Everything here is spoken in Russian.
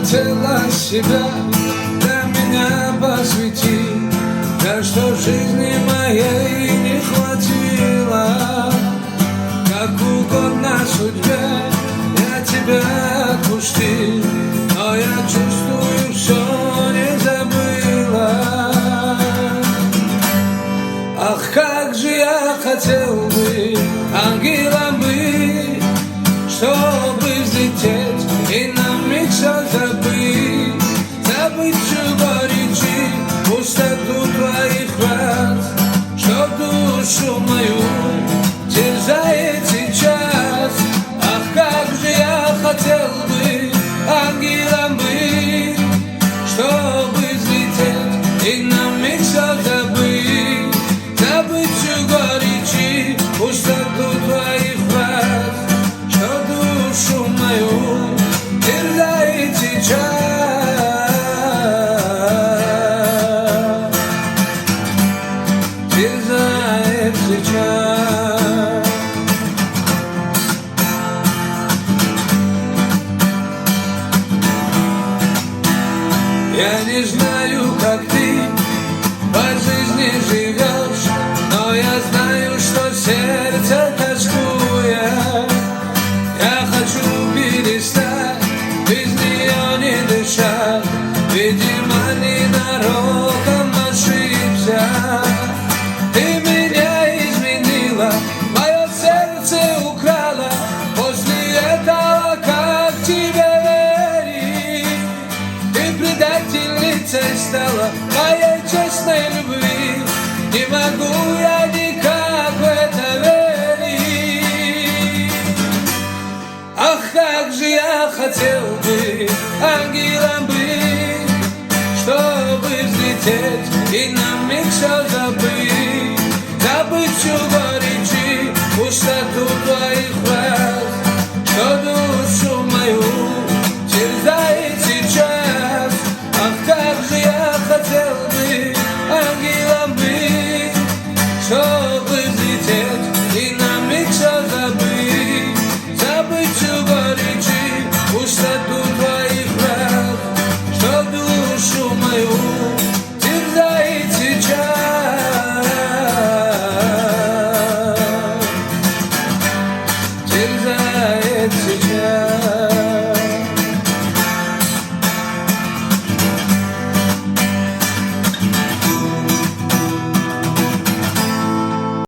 хотела себя для меня посвятить, да что жизни моей не хватило. Как угодно судьбе я тебя отпустил, но я чувствую, все не забыла. Ах, как же я хотел бы ангелом быть, чтобы взлететь и на миг все забыть, забыть всю горечи, пустоту твоих глаз, что душу мою терзает сейчас. Ах, как же я хотел бы ангелом быть, чтобы взлететь и на миг все забыть, забыть всю горечи, пустоту твоих глаз, что душу мою терзает сейчас. Терзает сейчас. Я не знаю, как ты по жизни живешь, но я знаю, что сердце тоскует. Я хочу перестать без нее не дышать, видимо, ненароком ошибся. Ты меня изменила, мое сердце украла, после этого как тебе верить? Ты предательницей стала моей честной любви, не могу я никак в это верить. Ах, как же я хотел бы ангелом быть, чтобы взлететь и на миг все забыть, забыть всю горечи, пустоту твоих глаз, что душу мою терзает сейчас. Ах, как же я хотел бы ангелом быть, чтобы взлететь и на миг все забыть, забыть всю горечи, пустоту твоих глаз, что душу мою терзает сейчас. Терзает.